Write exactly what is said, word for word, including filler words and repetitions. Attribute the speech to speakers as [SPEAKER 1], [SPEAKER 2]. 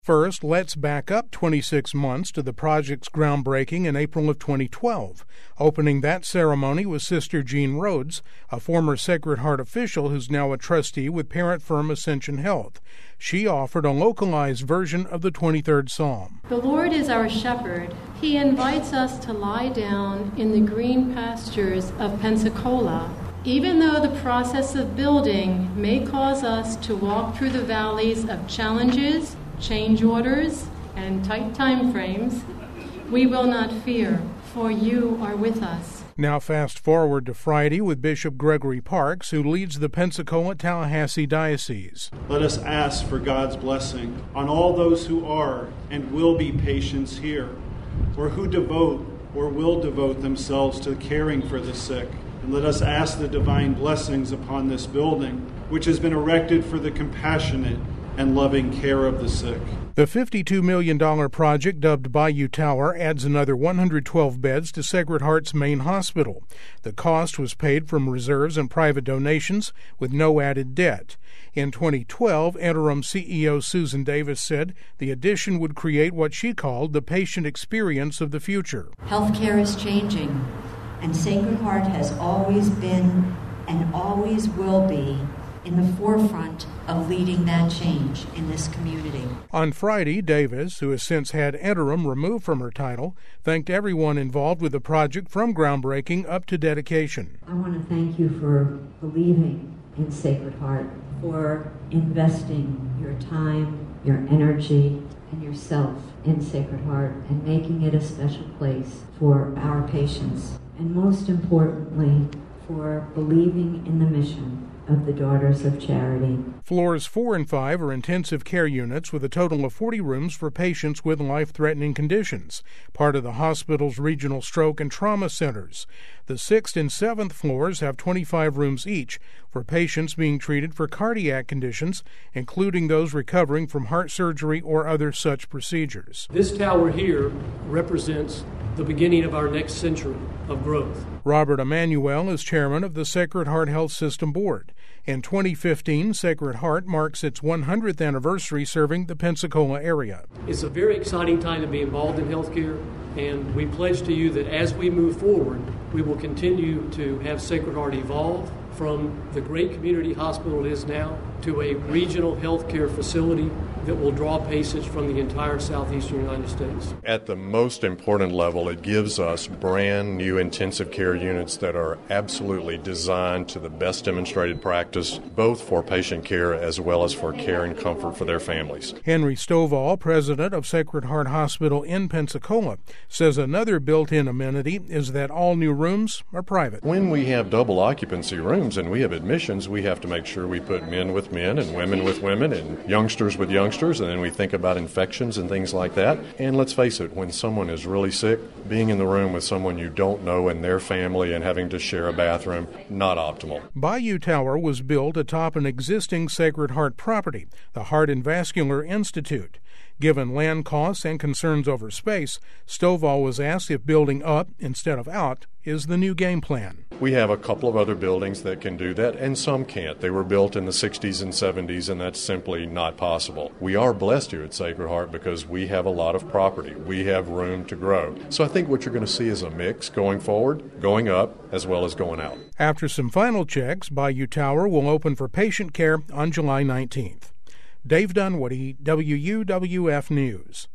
[SPEAKER 1] First, let's back up twenty-six months to the project's groundbreaking in April of twenty twelve. Opening that ceremony was Sister Jean Rhodes, a former Sacred Heart official who's now a trustee with parent firm Ascension Health. She offered a localized version of the twenty-third Psalm.
[SPEAKER 2] The Lord is our shepherd. He invites us to lie down in the green pastures of Pensacola. Even though the process of building may cause us to walk through the valleys of challenges, change orders, and tight time frames, we will not fear, for you are with us.
[SPEAKER 1] Now fast forward to Friday with Bishop Gregory Parks, who leads the Pensacola-Tallahassee Diocese.
[SPEAKER 3] Let us ask for God's blessing on all those who are and will be patients here, or who devote or will devote themselves to caring for the sick. And let us ask the divine blessings upon this building, which has been erected for the compassionate and loving care of the sick.
[SPEAKER 1] The fifty-two million dollars project, dubbed Bayou Tower, adds another one hundred twelve beds to Sacred Heart's main hospital. The cost was paid from reserves and private donations with no added debt. In twenty twelve, interim C E O Susan Davis said the addition would create what she called the patient experience of the future.
[SPEAKER 4] Healthcare is changing, and Sacred Heart has always been and always will be in the forefront of leading that change in this community.
[SPEAKER 1] On Friday, Davis, who has since had interim removed from her title, thanked everyone involved with the project from groundbreaking up to dedication.
[SPEAKER 4] I want to thank you for believing in Sacred Heart, for investing your time, your energy, and yourself in Sacred Heart and making it a special place for our patients, and most importantly, for believing in the mission of the Daughters of Charity.
[SPEAKER 1] Floors four and five are intensive care units with a total of forty rooms for patients with life-threatening conditions, part of the hospital's regional stroke and trauma centers. The sixth and seventh floors have twenty-five rooms each for patients being treated for cardiac conditions, including those recovering from heart surgery or other such procedures.
[SPEAKER 5] This tower here represents the beginning of our next century of growth.
[SPEAKER 1] Robert Emanuel is chairman of the Sacred Heart Health System Board. In twenty fifteen, Sacred Heart marks its one hundredth anniversary serving the Pensacola area.
[SPEAKER 5] It's a very exciting time to be involved in healthcare, and we pledge to you that as we move forward, we will continue to have Sacred Heart evolve from the great community hospital it is now to a regional healthcare facility that will draw patients from the entire southeastern United States.
[SPEAKER 6] At the most important level, it gives us brand new intensive care units that are absolutely designed to the best demonstrated practice, both for patient care as well as for care and comfort for their families.
[SPEAKER 1] Henry Stovall, president of Sacred Heart Hospital in Pensacola, says another built-in amenity is that all new rooms are private.
[SPEAKER 6] When we have double occupancy rooms and we have admissions, we have to make sure we put men with men and women with women and youngsters with youngsters, and then we think about infections and things like that. And let's face it, when someone is really sick, being in the room with someone you don't know and their family and having to share a bathroom, not optimal.
[SPEAKER 1] Bayou Tower was built atop an existing Sacred Heart property, the Heart and Vascular Institute. Given land costs and concerns over space, Stovall was asked if building up instead of out is the new game plan.
[SPEAKER 6] We have a couple of other buildings that can do that, and some can't. They were built in the sixties and seventies, and that's simply not possible. We are blessed here at Sacred Heart because we have a lot of property. We have room to grow. So I think what you're going to see is a mix going forward, going up, as well as going out.
[SPEAKER 1] After some final checks, Bayou Tower will open for patient care on July nineteenth. Dave Dunwoody, W U W F News.